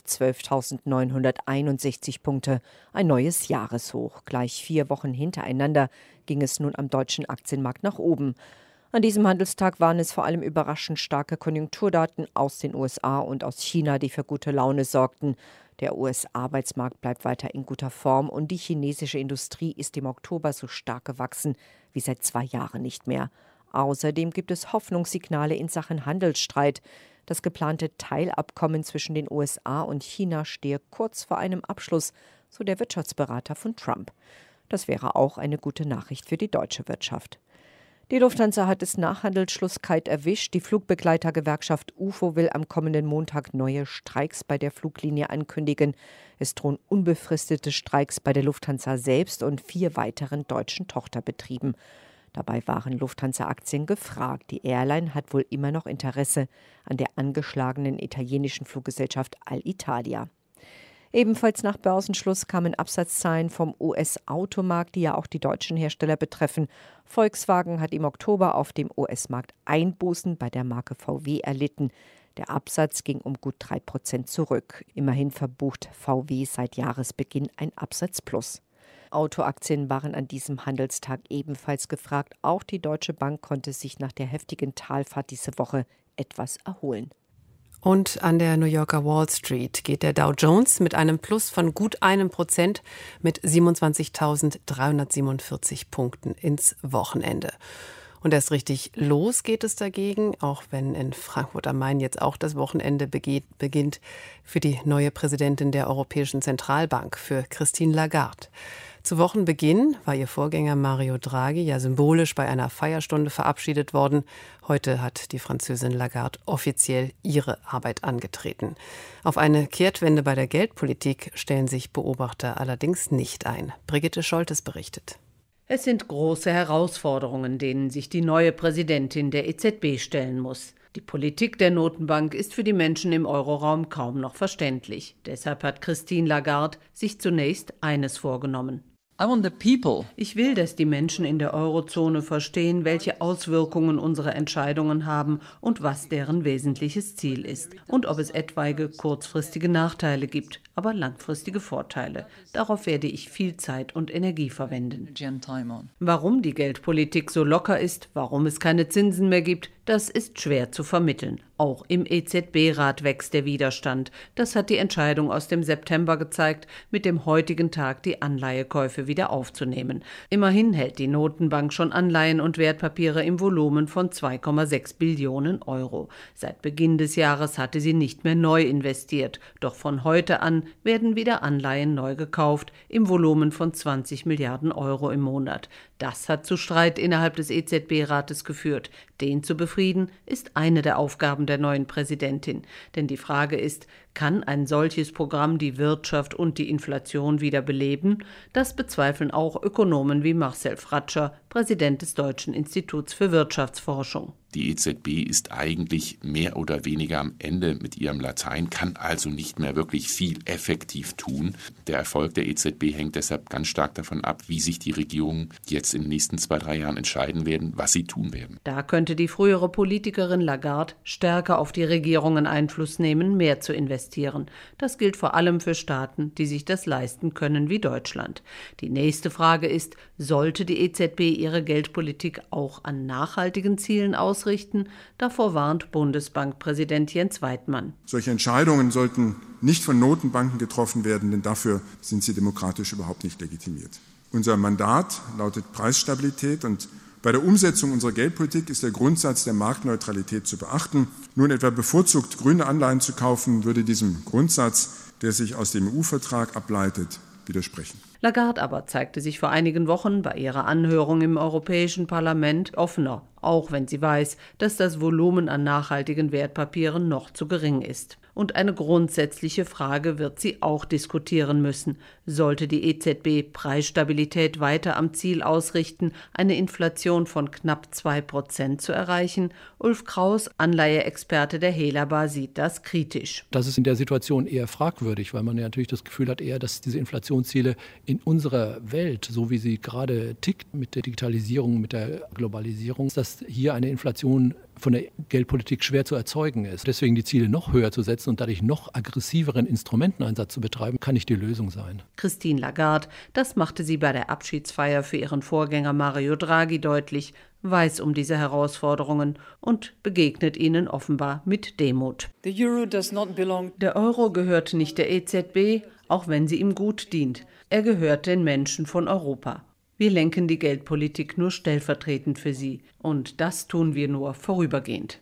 zwölftausendneunhunderteinundsechzig Punkte. Ein neues Jahreshoch. Gleich vier Wochen hintereinander ging es nun am deutschen Aktienmarkt nach oben. An diesem Handelstag waren es vor allem überraschend starke Konjunkturdaten aus den U S A und aus China, die für gute Laune sorgten. Der U S-Arbeitsmarkt bleibt weiter in guter Form und die chinesische Industrie ist im Oktober so stark gewachsen wie seit zwei Jahren nicht mehr. Außerdem gibt es Hoffnungssignale in Sachen Handelsstreit. Das geplante Teilabkommen zwischen den U S A und China stehe kurz vor einem Abschluss, so der Wirtschaftsberater von Trump. Das wäre auch eine gute Nachricht für die deutsche Wirtschaft. Die Lufthansa hat es nach Handelsschluss kalt erwischt. Die Flugbegleitergewerkschaft U F O will am kommenden Montag neue Streiks bei der Fluglinie ankündigen. Es drohen unbefristete Streiks bei der Lufthansa selbst und vier weiteren deutschen Tochterbetrieben. Dabei waren Lufthansa-Aktien gefragt. Die Airline hat wohl immer noch Interesse an der angeschlagenen italienischen Fluggesellschaft Alitalia. Ebenfalls nach Börsenschluss kamen Absatzzahlen vom U S-Automarkt, die ja auch die deutschen Hersteller betreffen. Volkswagen hat im Oktober auf dem U S-Markt Einbußen bei der Marke V W erlitten. Der Absatz ging um gut drei Prozent zurück. Immerhin verbucht V W seit Jahresbeginn ein Absatzplus. Autoaktien waren an diesem Handelstag ebenfalls gefragt. Auch die Deutsche Bank konnte sich nach der heftigen Talfahrt diese Woche etwas erholen. Und an der New Yorker Wall Street geht der Dow Jones mit einem Plus von gut einem Prozent mit siebenundzwanzigtausenddreihundertsiebenundvierzig Punkten ins Wochenende. Und erst richtig los geht es dagegen, auch wenn in Frankfurt am Main jetzt auch das Wochenende begeht, beginnt für die neue Präsidentin der Europäischen Zentralbank, für Christine Lagarde. Zu Wochenbeginn war ihr Vorgänger Mario Draghi ja symbolisch bei einer Feierstunde verabschiedet worden. Heute hat die Französin Lagarde offiziell ihre Arbeit angetreten. Auf eine Kehrtwende bei der Geldpolitik stellen sich Beobachter allerdings nicht ein. Brigitte Scholtes berichtet. Es sind große Herausforderungen, denen sich die neue Präsidentin der E Z B stellen muss. Die Politik der Notenbank ist für die Menschen im Euroraum kaum noch verständlich. Deshalb hat Christine Lagarde sich zunächst eines vorgenommen. Ich will, dass die Menschen in der Eurozone verstehen, welche Auswirkungen unsere Entscheidungen haben und was deren wesentliches Ziel ist. Und ob es etwaige kurzfristige Nachteile gibt, aber langfristige Vorteile. Darauf werde ich viel Zeit und Energie verwenden. Warum die Geldpolitik so locker ist, warum es keine Zinsen mehr gibt, das ist schwer zu vermitteln. Auch im E Z B-Rat wächst der Widerstand. Das hat die Entscheidung aus dem September gezeigt, mit dem heutigen Tag die Anleihekäufe wieder aufzunehmen. Immerhin hält die Notenbank schon Anleihen und Wertpapiere im Volumen von zwei Komma sechs Billionen Euro. Seit Beginn des Jahres hatte sie nicht mehr neu investiert. Doch von heute an werden wieder Anleihen neu gekauft, im Volumen von zwanzig Milliarden Euro im Monat. Das hat zu Streit innerhalb des E Z B-Rates geführt. Den zu befrieden, ist eine der Aufgaben der neuen Präsidentin. Denn die Frage ist, kann ein solches Programm die Wirtschaft und die Inflation wieder beleben? Das bezweifeln auch Ökonomen wie Marcel Fratscher, Präsident des Deutschen Instituts für Wirtschaftsforschung. Die E Z B ist eigentlich mehr oder weniger am Ende mit ihrem Latein, kann also nicht mehr wirklich viel effektiv tun. Der Erfolg der E Z B hängt deshalb ganz stark davon ab, wie sich die Regierungen jetzt in den nächsten zwei, drei Jahren entscheiden werden, was sie tun werden. Da könnte die frühere Politikerin Lagarde stärker auf die Regierungen Einfluss nehmen, mehr zu investieren. Das gilt vor allem für Staaten, die sich das leisten können, wie Deutschland. Die nächste Frage ist, sollte die E Z B ihre Geldpolitik auch an nachhaltigen Zielen ausrichten? Davor warnt Bundesbankpräsident Jens Weidmann. Solche Entscheidungen sollten nicht von Notenbanken getroffen werden, denn dafür sind sie demokratisch überhaupt nicht legitimiert. Unser Mandat lautet Preisstabilität und bei der Umsetzung unserer Geldpolitik ist der Grundsatz der Marktneutralität zu beachten. Nun etwa bevorzugt grüne Anleihen zu kaufen, würde diesem Grundsatz, der sich aus dem E U-Vertrag ableitet, widersprechen. Lagarde aber zeigte sich vor einigen Wochen bei ihrer Anhörung im Europäischen Parlament offener, auch wenn sie weiß, dass das Volumen an nachhaltigen Wertpapieren noch zu gering ist. Und eine grundsätzliche Frage wird sie auch diskutieren müssen. Sollte die E Z B Preisstabilität weiter am Ziel ausrichten, eine Inflation von knapp zwei Prozent zu erreichen? Ulf Kraus, Anleiheexperte der Helaba, sieht das kritisch. Das ist in der Situation eher fragwürdig, weil man ja natürlich das Gefühl hat, eher, dass diese Inflationsziele in unserer Welt, so wie sie gerade tickt mit der Digitalisierung, mit der Globalisierung, dass hier eine Inflation von der Geldpolitik schwer zu erzeugen ist. Deswegen die Ziele noch höher zu setzen und dadurch noch aggressiveren Instrumenteneinsatz zu betreiben, kann nicht die Lösung sein. Christine Lagarde, das machte sie bei der Abschiedsfeier für ihren Vorgänger Mario Draghi deutlich, weiß um diese Herausforderungen und begegnet ihnen offenbar mit Demut. Der Euro gehört nicht der E Z B, auch wenn sie ihm gut dient. Er gehört den Menschen von Europa. Wir lenken die Geldpolitik nur stellvertretend für sie. Und das tun wir nur vorübergehend.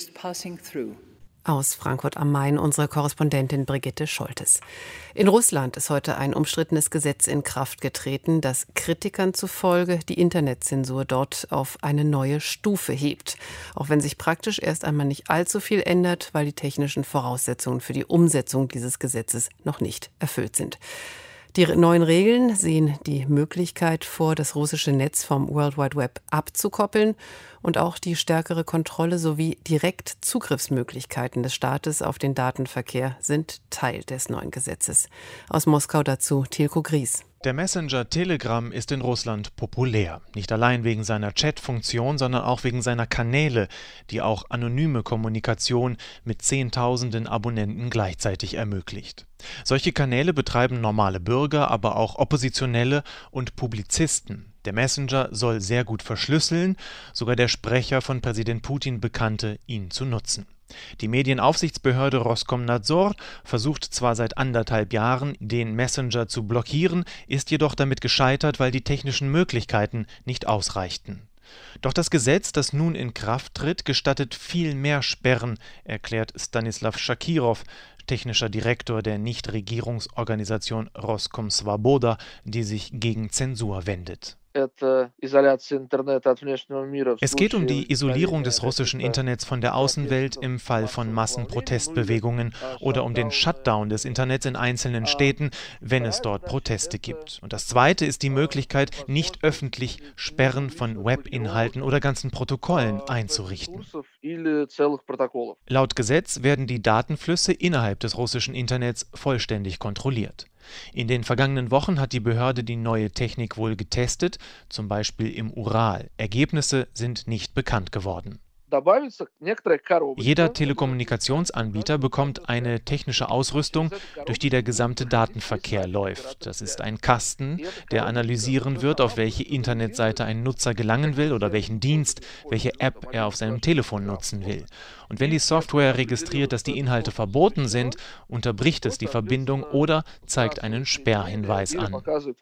Aus Frankfurt am Main unsere Korrespondentin Brigitte Scholtes. In Russland ist heute ein umstrittenes Gesetz in Kraft getreten, das Kritikern zufolge die Internetzensur dort auf eine neue Stufe hebt. Auch wenn sich praktisch erst einmal nicht allzu viel ändert, weil die technischen Voraussetzungen für die Umsetzung dieses Gesetzes noch nicht erfüllt sind. Die neuen Regeln sehen die Möglichkeit vor, das russische Netz vom World Wide Web abzukoppeln und auch die stärkere Kontrolle sowie direkt Zugriffsmöglichkeiten des Staates auf den Datenverkehr sind Teil des neuen Gesetzes. Aus Moskau dazu Tilko Gries. Der Messenger Telegram ist in Russland populär. Nicht allein wegen seiner Chat-Funktion, sondern auch wegen seiner Kanäle, die auch anonyme Kommunikation mit Zehntausenden Abonnenten gleichzeitig ermöglicht. Solche Kanäle betreiben normale Bürger, aber auch Oppositionelle und Publizisten. Der Messenger soll sehr gut verschlüsseln, sogar der Sprecher von Präsident Putin bekannte, ihn zu nutzen. Die Medienaufsichtsbehörde Roskomnadzor versucht zwar seit anderthalb Jahren, den Messenger zu blockieren, ist jedoch damit gescheitert, weil die technischen Möglichkeiten nicht ausreichten. Doch das Gesetz, das nun in Kraft tritt, gestattet viel mehr Sperren, erklärt Stanislav Shakirov, technischer Direktor der Nichtregierungsorganisation Roskomsvoboda, die sich gegen Zensur wendet. Es geht um die Isolierung des russischen Internets von der Außenwelt im Fall von Massenprotestbewegungen oder um den Shutdown des Internets in einzelnen Städten, wenn es dort Proteste gibt. Und das Zweite ist die Möglichkeit, nicht öffentlich Sperren von Webinhalten oder ganzen Protokollen einzurichten. Laut Gesetz werden die Datenflüsse innerhalb des russischen Internets vollständig kontrolliert. In den vergangenen Wochen hat die Behörde die neue Technik wohl getestet, zum Beispiel im Ural. Ergebnisse sind nicht bekannt geworden. Jeder Telekommunikationsanbieter bekommt eine technische Ausrüstung, durch die der gesamte Datenverkehr läuft. Das ist ein Kasten, der analysieren wird, auf welche Internetseite ein Nutzer gelangen will oder welchen Dienst, welche App er auf seinem Telefon nutzen will. Und wenn die Software registriert, dass die Inhalte verboten sind, unterbricht es die Verbindung oder zeigt einen Sperrhinweis an.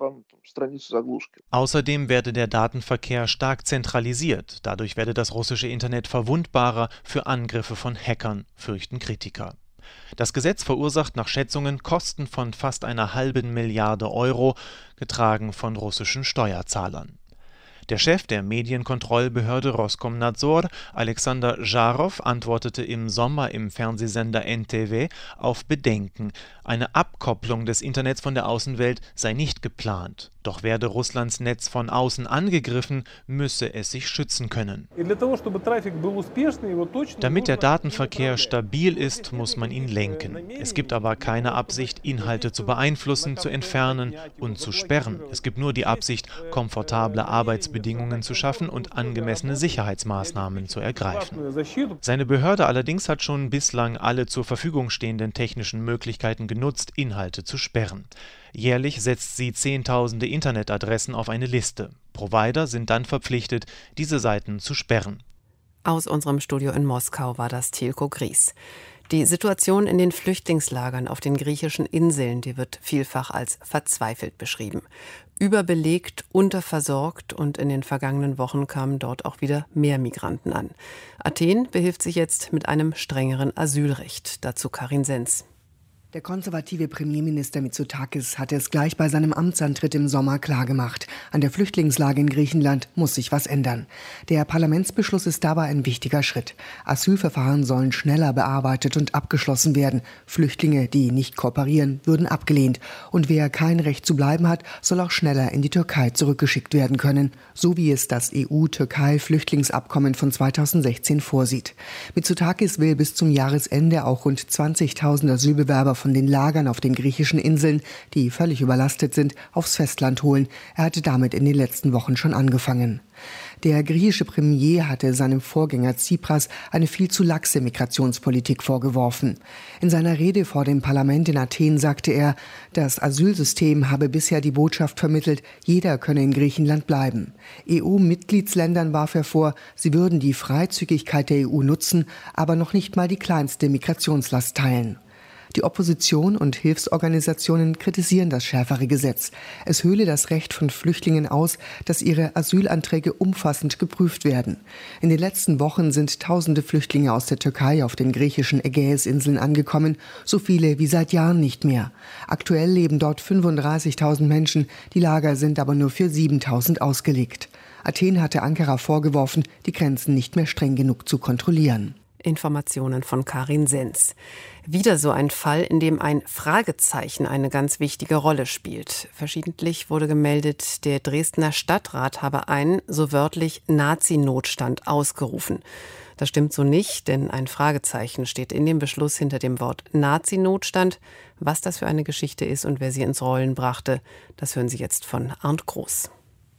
Außerdem werde der Datenverkehr stark zentralisiert. Dadurch werde das russische Internet verwundbarer für Angriffe von Hackern, fürchten Kritiker. Das Gesetz verursacht nach Schätzungen Kosten von fast einer halben Milliarde Euro, getragen von russischen Steuerzahlern. Der Chef der Medienkontrollbehörde Roskomnadzor, Alexander Žarov, antwortete im Sommer im Fernsehsender N T V auf Bedenken. Eine Abkopplung des Internets von der Außenwelt sei nicht geplant. Doch werde Russlands Netz von außen angegriffen, müsse es sich schützen können. Damit der Datenverkehr stabil ist, muss man ihn lenken. Es gibt aber keine Absicht, Inhalte zu beeinflussen, zu entfernen und zu sperren. Es gibt nur die Absicht, komfortable Arbeitsbedingungen zu schaffen und angemessene Sicherheitsmaßnahmen zu ergreifen. Seine Behörde allerdings hat schon bislang alle zur Verfügung stehenden technischen Möglichkeiten genutzt, Inhalte zu sperren. Jährlich setzt sie Zehntausende Internetadressen auf eine Liste. Provider sind dann verpflichtet, diese Seiten zu sperren. Aus unserem Studio in Moskau war das Tilko Gries. Die Situation in den Flüchtlingslagern auf den griechischen Inseln, die wird vielfach als verzweifelt beschrieben. Überbelegt, unterversorgt und in den vergangenen Wochen kamen dort auch wieder mehr Migranten an. Athen behilft sich jetzt mit einem strengeren Asylrecht. Dazu Karin Sens. Der konservative Premierminister Mitsotakis hatte es gleich bei seinem Amtsantritt im Sommer klargemacht. An der Flüchtlingslage in Griechenland muss sich was ändern. Der Parlamentsbeschluss ist dabei ein wichtiger Schritt. Asylverfahren sollen schneller bearbeitet und abgeschlossen werden. Flüchtlinge, die nicht kooperieren, würden abgelehnt. Und wer kein Recht zu bleiben hat, soll auch schneller in die Türkei zurückgeschickt werden können. So wie es das E U-Türkei-Flüchtlingsabkommen von zweitausendsechzehn vorsieht. Mitsotakis will bis zum Jahresende auch rund zwanzigtausend Asylbewerber von den Lagern auf den griechischen Inseln, die völlig überlastet sind, aufs Festland holen. Er hatte damit in den letzten Wochen schon angefangen. Der griechische Premier hatte seinem Vorgänger Tsipras eine viel zu laxe Migrationspolitik vorgeworfen. In seiner Rede vor dem Parlament in Athen sagte er, das Asylsystem habe bisher die Botschaft vermittelt, jeder könne in Griechenland bleiben. E U-Mitgliedsländern warf er vor, sie würden die Freizügigkeit der E U nutzen, aber noch nicht mal die kleinste Migrationslast teilen. Die Opposition und Hilfsorganisationen kritisieren das schärfere Gesetz. Es höhle das Recht von Flüchtlingen aus, dass ihre Asylanträge umfassend geprüft werden. In den letzten Wochen sind tausende Flüchtlinge aus der Türkei auf den griechischen Ägäisinseln angekommen, so viele wie seit Jahren nicht mehr. Aktuell leben dort fünfunddreißigtausend Menschen, die Lager sind aber nur für siebentausend ausgelegt. Athen hatte Ankara vorgeworfen, die Grenzen nicht mehr streng genug zu kontrollieren. Informationen von Karin Sens. Wieder so ein Fall, in dem ein Fragezeichen eine ganz wichtige Rolle spielt. Verschiedentlich wurde gemeldet, der Dresdner Stadtrat habe einen, so wörtlich, Nazi-Notstand ausgerufen. Das stimmt so nicht, denn ein Fragezeichen steht in dem Beschluss hinter dem Wort Nazi-Notstand. Was das für eine Geschichte ist und wer sie ins Rollen brachte, das hören Sie jetzt von Arndt Groß.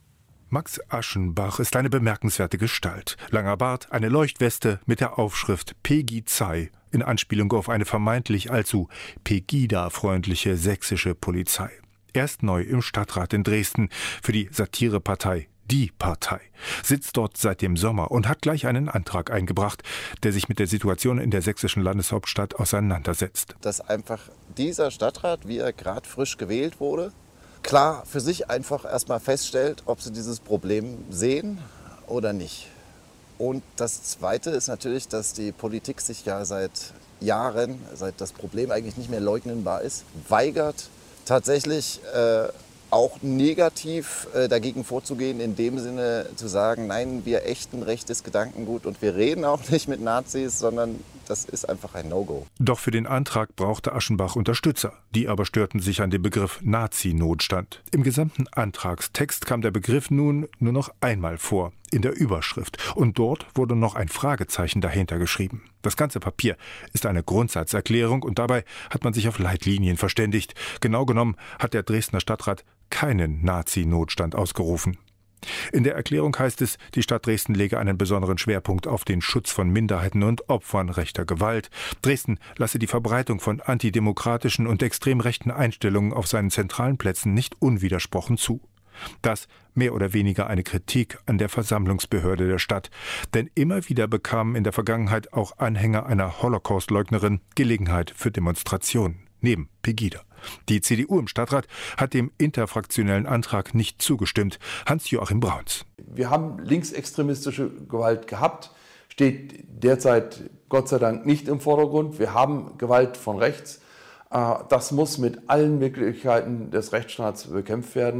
Max Aschenbach ist eine bemerkenswerte Gestalt. Langer Bart, eine Leuchtweste mit der Aufschrift Pegizei in Anspielung auf eine vermeintlich allzu Pegida-freundliche sächsische Polizei. Er ist neu im Stadtrat in Dresden für die Satirepartei Die Partei, sitzt dort seit dem Sommer und hat gleich einen Antrag eingebracht, der sich mit der Situation in der sächsischen Landeshauptstadt auseinandersetzt. Dass einfach dieser Stadtrat, wie er gerade frisch gewählt wurde, klar für sich einfach erstmal feststellt, ob sie dieses Problem sehen oder nicht. Und das Zweite ist natürlich, dass die Politik sich ja seit Jahren, seit das Problem eigentlich nicht mehr leugnenbar ist, weigert, tatsächlich äh, auch negativ äh, dagegen vorzugehen, in dem Sinne zu sagen, nein, wir ächten rechtes Gedankengut und wir reden auch nicht mit Nazis, sondern das ist einfach ein No-Go. Doch für den Antrag brauchte Aschenbach Unterstützer. Die aber störten sich an dem Begriff Nazi-Notstand. Im gesamten Antragstext kam der Begriff nun nur noch einmal vor, in der Überschrift. Und dort wurde noch ein Fragezeichen dahinter geschrieben. Das ganze Papier ist eine Grundsatzerklärung und dabei hat man sich auf Leitlinien verständigt. Genau genommen hat der Dresdner Stadtrat keinen Nazi-Notstand ausgerufen. In der Erklärung heißt es, die Stadt Dresden lege einen besonderen Schwerpunkt auf den Schutz von Minderheiten und Opfern rechter Gewalt. Dresden lasse die Verbreitung von antidemokratischen und extrem rechten Einstellungen auf seinen zentralen Plätzen nicht unwidersprochen zu. Das mehr oder weniger eine Kritik an der Versammlungsbehörde der Stadt. Denn immer wieder bekamen in der Vergangenheit auch Anhänger einer Holocaust-Leugnerin Gelegenheit für Demonstrationen, neben Pegida. Die C D U im Stadtrat hat dem interfraktionellen Antrag nicht zugestimmt. Hans-Joachim Brauns. Wir haben linksextremistische Gewalt gehabt, steht derzeit Gott sei Dank nicht im Vordergrund. Wir haben Gewalt von rechts. Das muss mit allen Möglichkeiten des Rechtsstaats bekämpft werden.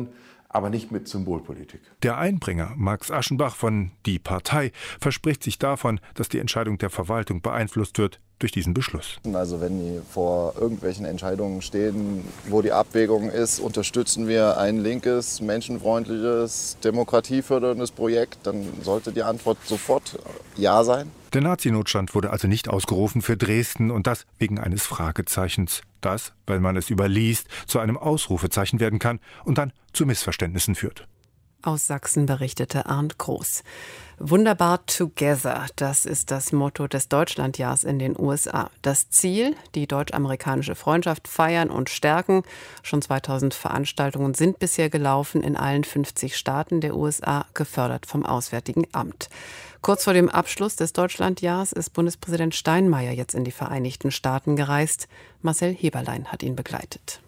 aber nicht mit Symbolpolitik. Der Einbringer, Max Aschenbach von Die Partei, verspricht sich davon, dass die Entscheidung der Verwaltung beeinflusst wird durch diesen Beschluss. Also wenn die vor irgendwelchen Entscheidungen stehen, wo die Abwägung ist, unterstützen wir ein linkes, menschenfreundliches, demokratieförderndes Projekt, dann sollte die Antwort sofort Ja sein. Der Nazi-Notstand wurde also nicht ausgerufen für Dresden und das wegen eines Fragezeichens. Das, weil man es überliest, zu einem Ausrufezeichen werden kann und dann zu Missverständnissen führt. Aus Sachsen berichtete Arndt Groß. Wunderbar together, das ist das Motto des Deutschlandjahrs in den U S A. Das Ziel, die deutsch-amerikanische Freundschaft feiern und stärken. Schon zweitausend Veranstaltungen sind bisher gelaufen in allen fünfzig Staaten der U S A, gefördert vom Auswärtigen Amt. Kurz vor dem Abschluss des Deutschlandjahrs ist Bundespräsident Steinmeier jetzt in die Vereinigten Staaten gereist. Marcel Heberlein hat ihn begleitet.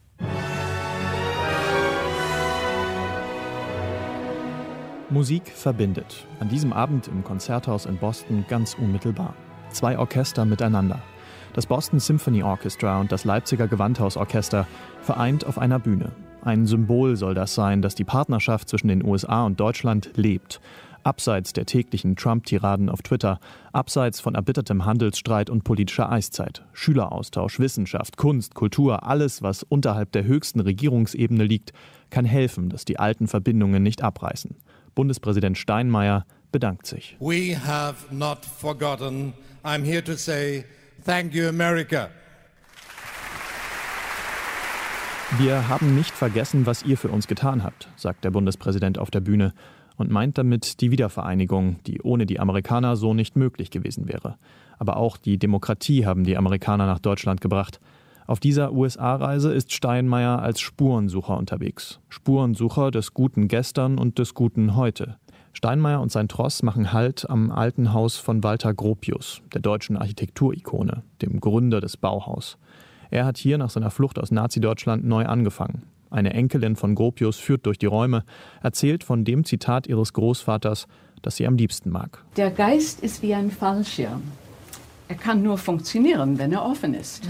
Musik verbindet. An diesem Abend im Konzerthaus in Boston ganz unmittelbar. Zwei Orchester miteinander. Das Boston Symphony Orchestra und das Leipziger Gewandhausorchester vereint auf einer Bühne. Ein Symbol soll das sein, dass die Partnerschaft zwischen den U S A und Deutschland lebt. Abseits der täglichen Trump-Tiraden auf Twitter, abseits von erbittertem Handelsstreit und politischer Eiszeit. Schüleraustausch, Wissenschaft, Kunst, Kultur, alles, was unterhalb der höchsten Regierungsebene liegt, kann helfen, dass die alten Verbindungen nicht abreißen. Bundespräsident Steinmeier bedankt sich. We have not forgotten. I'm here to say thank you, America. Wir haben nicht vergessen, was ihr für uns getan habt, sagt der Bundespräsident auf der Bühne und meint damit die Wiedervereinigung, die ohne die Amerikaner so nicht möglich gewesen wäre. Aber auch die Demokratie haben die Amerikaner nach Deutschland gebracht. Auf dieser U S A-Reise ist Steinmeier als Spurensucher unterwegs. Spurensucher des guten Gestern und des guten Heute. Steinmeier und sein Tross machen Halt am alten Haus von Walter Gropius, der deutschen Architekturikone, dem Gründer des Bauhaus. Er hat hier nach seiner Flucht aus Nazi-Deutschland neu angefangen. Eine Enkelin von Gropius führt durch die Räume, erzählt von dem Zitat ihres Großvaters, das sie am liebsten mag. Der Geist ist wie ein Fallschirm. Er kann nur funktionieren, wenn er offen ist.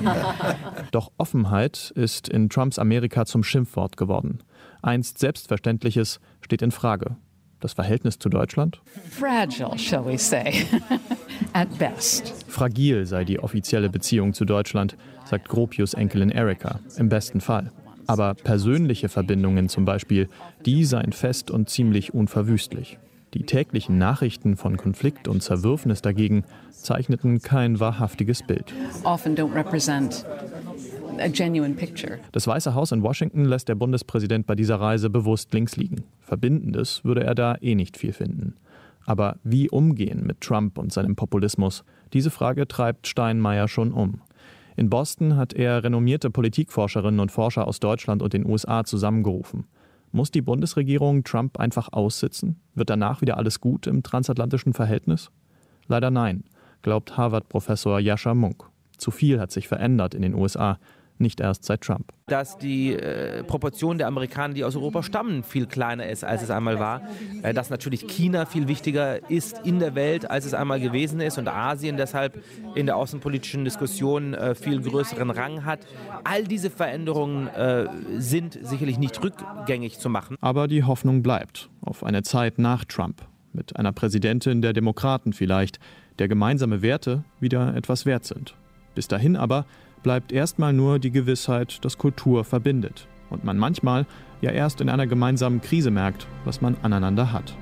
Doch Offenheit ist in Trumps Amerika zum Schimpfwort geworden. Einst Selbstverständliches steht in Frage. Das Verhältnis zu Deutschland? Fragile, shall we say, at best. Fragil sei die offizielle Beziehung zu Deutschland, sagt Gropius Enkelin Erika, im besten Fall. Aber persönliche Verbindungen zum Beispiel, die seien fest und ziemlich unverwüstlich. Die täglichen Nachrichten von Konflikt und Zerwürfnis dagegen zeichneten kein wahrhaftiges Bild. Often don't represent a genuine picture. Das Weiße Haus in Washington lässt der Bundespräsident bei dieser Reise bewusst links liegen. Verbindendes würde er da eh nicht viel finden. Aber wie umgehen mit Trump und seinem Populismus? Diese Frage treibt Steinmeier schon um. In Boston hat er renommierte Politikforscherinnen und Forscher aus Deutschland und den U S A zusammengerufen. Muss die Bundesregierung Trump einfach aussitzen? Wird danach wieder alles gut im transatlantischen Verhältnis? Leider nein, glaubt Harvard-Professor Yascha Mounk. Zu viel hat sich verändert in den U S A, nicht erst seit Trump. Dass die äh, Proportion der Amerikaner, die aus Europa stammen, viel kleiner ist, als es einmal war. Äh, dass natürlich China viel wichtiger ist in der Welt, als es einmal gewesen ist und Asien deshalb in der außenpolitischen Diskussion äh, viel größeren Rang hat. All diese Veränderungen äh, sind sicherlich nicht rückgängig zu machen. Aber die Hoffnung bleibt auf eine Zeit nach Trump. Mit einer Präsidentin der Demokraten vielleicht, der gemeinsame Werte wieder etwas wert sind. Bis dahin aber bleibt erstmal nur die Gewissheit, dass Kultur verbindet und man manchmal ja erst in einer gemeinsamen Krise merkt, was man aneinander hat.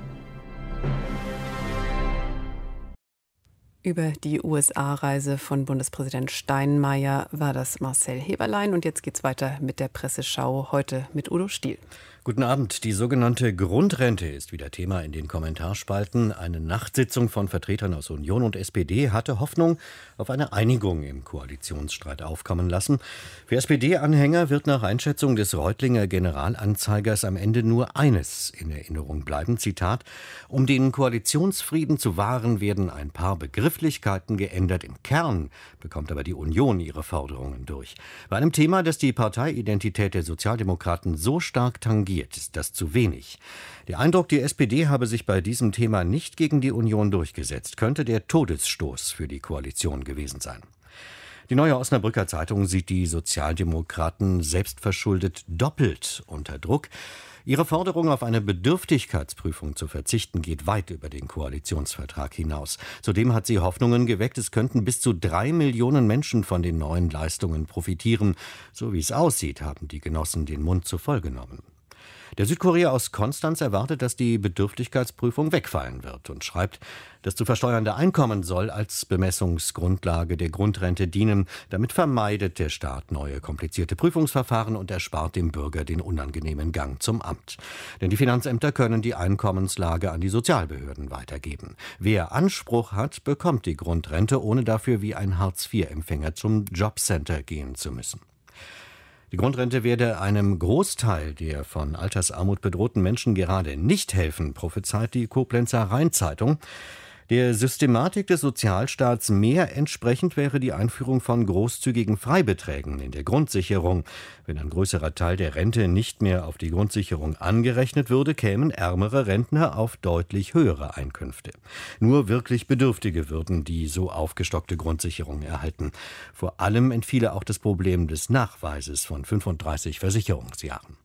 Über die U S A-Reise von Bundespräsident Steinmeier war das Marcel Heberlein. Und jetzt geht's weiter mit der Presseschau, heute mit Udo Stiel. Guten Abend. Die sogenannte Grundrente ist wieder Thema in den Kommentarspalten. Eine Nachtsitzung von Vertretern aus Union und S P D hatte Hoffnung auf eine Einigung im Koalitionsstreit aufkommen lassen. Für S P D-Anhänger wird nach Einschätzung des Reutlinger Generalanzeigers am Ende nur eines in Erinnerung bleiben. Zitat: Um den Koalitionsfrieden zu wahren, werden ein paar Begrifflichkeiten geändert. Im Kern bekommt aber die Union ihre Forderungen durch. Bei einem Thema, das die Parteiidentität der Sozialdemokraten so stark tangiert, ist das zu wenig. Der Eindruck, die S P D habe sich bei diesem Thema nicht gegen die Union durchgesetzt, könnte der Todesstoß für die Koalition gewesen sein. Die Neue Osnabrücker Zeitung sieht die Sozialdemokraten selbstverschuldet doppelt unter Druck. Ihre Forderung, auf eine Bedürftigkeitsprüfung zu verzichten, geht weit über den Koalitionsvertrag hinaus. Zudem hat sie Hoffnungen geweckt, es könnten bis zu drei Millionen Menschen von den neuen Leistungen profitieren. So wie es aussieht, haben die Genossen den Mund zu voll genommen. Der Südkurier aus Konstanz erwartet, dass die Bedürftigkeitsprüfung wegfallen wird und schreibt, das zu versteuernde Einkommen soll als Bemessungsgrundlage der Grundrente dienen. Damit vermeidet der Staat neue komplizierte Prüfungsverfahren und erspart dem Bürger den unangenehmen Gang zum Amt. Denn die Finanzämter können die Einkommenslage an die Sozialbehörden weitergeben. Wer Anspruch hat, bekommt die Grundrente, ohne dafür wie ein Hartz-vier-Empfänger zum Jobcenter gehen zu müssen. Die Grundrente werde einem Großteil der von Altersarmut bedrohten Menschen gerade nicht helfen, prophezeit die Koblenzer Rheinzeitung. Der Systematik des Sozialstaats mehr entsprechend wäre die Einführung von großzügigen Freibeträgen in der Grundsicherung. Wenn ein größerer Teil der Rente nicht mehr auf die Grundsicherung angerechnet würde, kämen ärmere Rentner auf deutlich höhere Einkünfte. Nur wirklich Bedürftige würden die so aufgestockte Grundsicherung erhalten. Vor allem entfiele auch das Problem des Nachweises von fünfunddreißig Versicherungsjahren.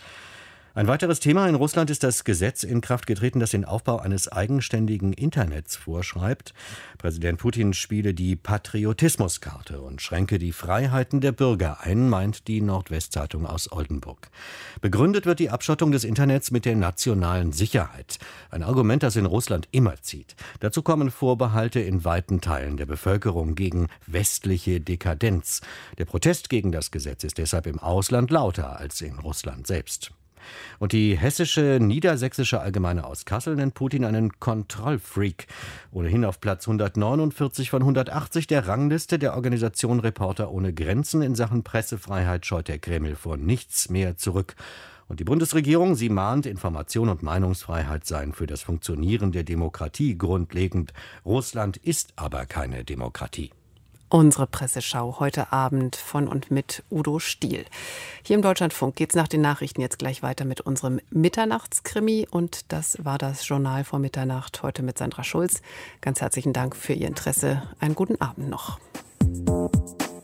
Ein weiteres Thema: In Russland ist das Gesetz in Kraft getreten, das den Aufbau eines eigenständigen Internets vorschreibt. Präsident Putin spiele die Patriotismuskarte und schränke die Freiheiten der Bürger ein, meint die Nordwestzeitung aus Oldenburg. Begründet wird die Abschottung des Internets mit der nationalen Sicherheit. Ein Argument, das in Russland immer zieht. Dazu kommen Vorbehalte in weiten Teilen der Bevölkerung gegen westliche Dekadenz. Der Protest gegen das Gesetz ist deshalb im Ausland lauter als in Russland selbst. Und die hessische Niedersächsische Allgemeine aus Kassel nennt Putin einen Kontrollfreak. Ohnehin auf Platz hundertneunundvierzig von hundertachtzig der Rangliste der Organisation Reporter ohne Grenzen in Sachen Pressefreiheit scheut der Kreml vor nichts mehr zurück. Und die Bundesregierung, sie mahnt, Information und Meinungsfreiheit seien für das Funktionieren der Demokratie grundlegend. Russland ist aber keine Demokratie. Unsere Presseschau heute Abend von und mit Udo Stiel. Hier im Deutschlandfunk geht es nach den Nachrichten jetzt gleich weiter mit unserem Mitternachtskrimi. Und das war das Journal vor Mitternacht heute mit Sandra Schulz. Ganz herzlichen Dank für Ihr Interesse. Einen guten Abend noch.